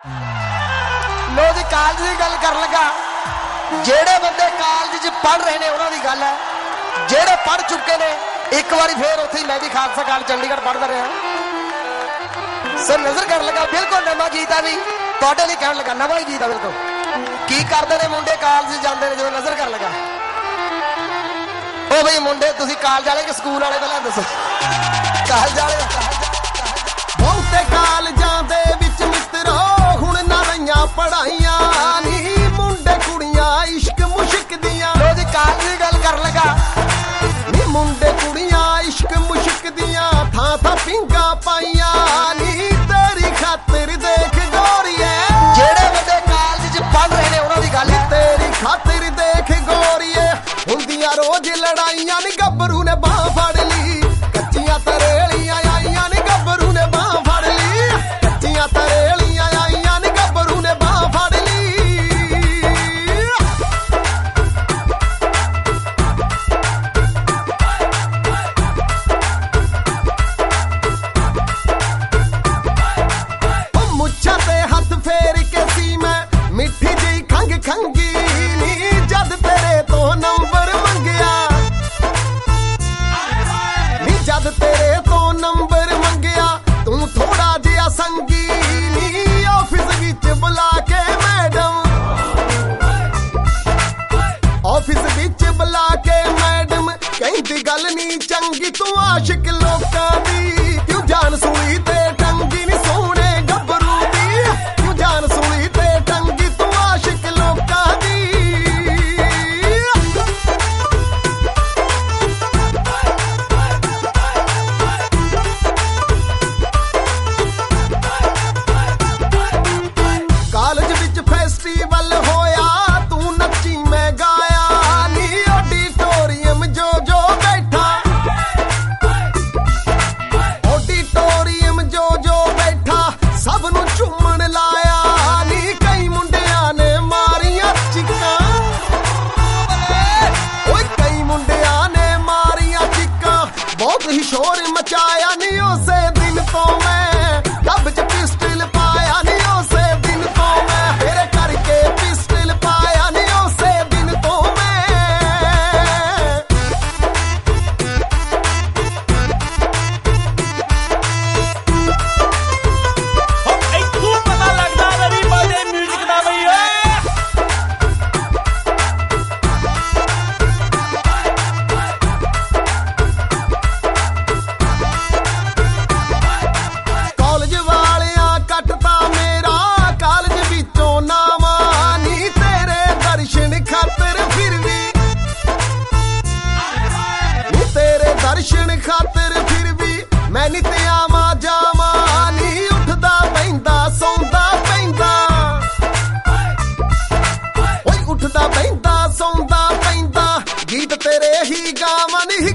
लो जी कालज की गल कर लगा जेड़े बंदे कालज च पढ़ रहे ने उन्हां दी गल है जेड़े पढ़ चुके ने एक बारी फिर उत्थे मैं भी खालसा कालज चंडीगढ़ पढ़दा रहा सर नजर कर लगा बिल्कुल नवा गीत है भी तुहाडे लई कहण लगा नवा ही गीत है बिल्कुल की करदे ने मुंडे कालज जांदे ने जो नजर कर लगा ओ बई मुंडे तुसीं कालज वाले कि स्कूल वाले पहलां दसो कालज वाले बहुते कालजां दे विच मित्रो हुण ना रहियां पढ़ाइयां नी मुंडे कुड़ियां इश्क मुश्क दियां लो जी कालज दी गल कर लगा नी मुंडे कुड़ियां इश्क मुश्क दियां थां थां पिंगा पाइयां नी तेरी खातिर देख गोरिए जेड़े बंदे कालज च पढ़ रहे ने उन्हां दी गल है तेरी खातिर देख गोरिए हुंदियां रोज लड़ाइयां नी गब्बरू ने बाह फड़ ली कच्चियां तरेलियां आईयां नी गब्बरू ने बाह फड़ ली कच्चियां तरेलियां आईयां नी गब्बरू ने बाह फड़ ली मुच्छां ते हथ फेर के सी मैं मिठी जी खंग खंगी नी जद तेरे तो नंबर मंगया नी जद तेरे तो नंबर मंगया तू थोड़ा जिहा संगी नी ऑफिस विच बुला के मैडम ऑफिस विच बुला के मैडम कहंदी गल नी चंगी तू आशिक लोकां दी क्यों जान सुनी ते टंगी नी सोहणे गब्बरू दी क्यों जान सुनी ते टंगी तू आशिक लोकां दी कालेज विच फेस्टिवल होया तू नच्ची मैं गाया नी ऑडिटोरियम जो जो बैठा ऑडिटोरियम जो जो बैठा सब नू चूमण लाया नी कई मुंडियां ने मारियां चिक्कां ओए कई मुंडियां ने मारियां चिक्कां बहुत ही शोर मचाया नी उसे दिन तो मैं डब च पिस्टल पाया नी उसे दिन तो मैं तेरे करके पिस्टल पाया नी उसे दिन तो मैं ਇੱਥੋਂ ਪਤਾ ਲੱਗਦਾ ਰਵੀ ਬਾਜੇ ਮਿਊਜ਼ਿਕ ਦਾ ਬਈ ਓਏ ਕਾਲਜ ਵਾਲਿਆਂ ਕੱਟਤਾ ਮੇਰਾ ਕਾਲਜ ਵਿੱਚੋਂ ਨਾਵਾਂ ਨੀ ਤੇਰੇ ਦਰਸ਼ਨ ਖਾਤਰ ਫਿਰ ਵੀ ਨੀ ਤੇਰੇ ਦਰਸ਼ਨ ਖਾਤਰ ਫਿਰ ਵੀ ਮੈਂ ਨਿਤ ਆਵਾਂ ਜਾਵਾਂ ਨੀ ਉੱਠਦਾ ਬਹਿੰਦਾ ਸੌਂਦਾ ਪੈਂਦਾ ਓਏ ਉੱਠਦਾ ਬਹਿੰਦਾ ਸੌਂਦਾ ਪੈਂਦਾ ਗੀਤ ਤੇਰੇ ਹੀ ਗਾਵਾਂ ਨੀ